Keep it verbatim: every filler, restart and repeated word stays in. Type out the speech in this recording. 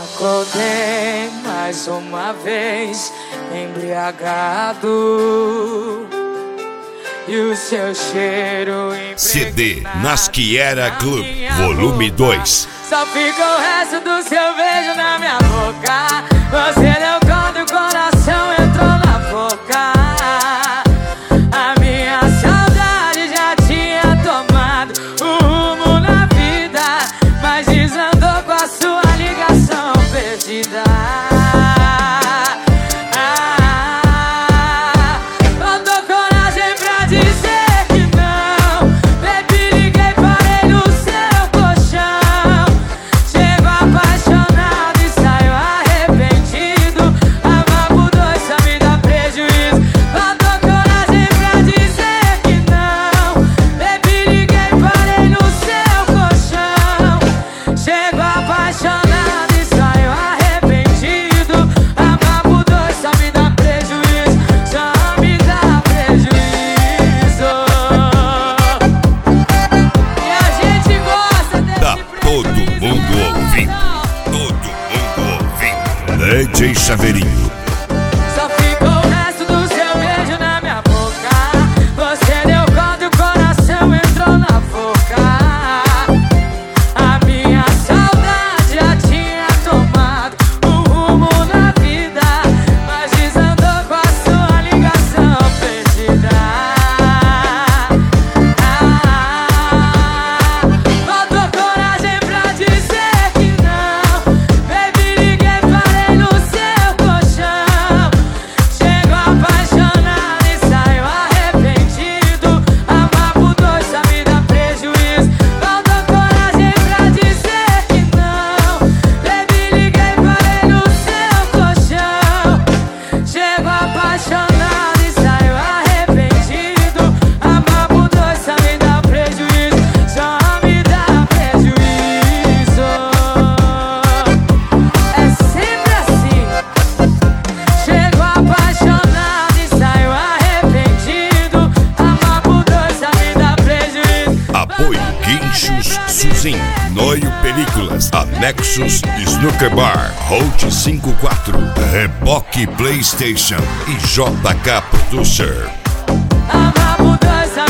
Acordei mais uma vez, embriagado, e o seu cheiro C D Nasciera Club, volume dois. Só fica o resto do seu beijo na minha boca. Você deu conta e o coração entrou na boca. A minha saudade já tinha tomado o rumo na vida, mas desandou com a sua ligação perdida. D J Chaveirinho. Só ficou o resto do seu beijo na minha boca. Você deu conta e o coração entrou na boca. A minha saudade já tinha tomado o rumo na vida, mas desandou com a sua ligação perdida. Faltou coragem pra dizer que não. Baby, liguei, parei no seu colchão. Chegou apaixonado e saiu arrependido. Amar por dois só me dá prejuízo. Faltou coragem pra dizer que não. Baby, liguei, parei no seu colchão. Chegou apaixonado e saiu arrependido. Amar por dois só me dá prejuízo. Só me dá prejuízo. É sempre assim. Chegou apaixonado e saiu arrependido. Amar por dois só me dá prejuízo. Apoio Guinchos Suzin, Noio Películas, Anexos Snooker Bar, Hot cinquenta e quatro, Reboque PlayStation e J K Producer. Amar por dois só